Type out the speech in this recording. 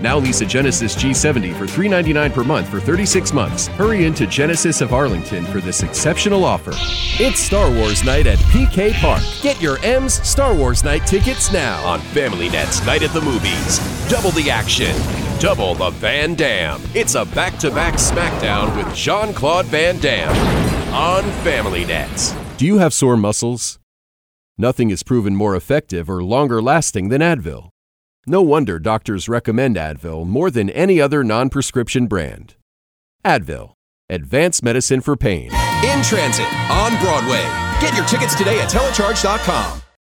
Now lease a Genesis G70 for $399 per month for 36 months. Hurry into Genesis of Arlington for this exceptional offer. It's Star Wars Night at PK Park. Get your M's Star Wars Night tickets now on FamilyNet's Night at the Movies. Double the action. Double the Van Damme. It's a back-to-back smackdown with Jean-Claude Van Damme on FamilyNet. Do you have sore muscles? Nothing is proven more effective or longer lasting than Advil. No wonder doctors recommend Advil more than any other non-prescription brand. Advil, advanced medicine for pain. In Transit on Broadway. Get your tickets today at telecharge.com.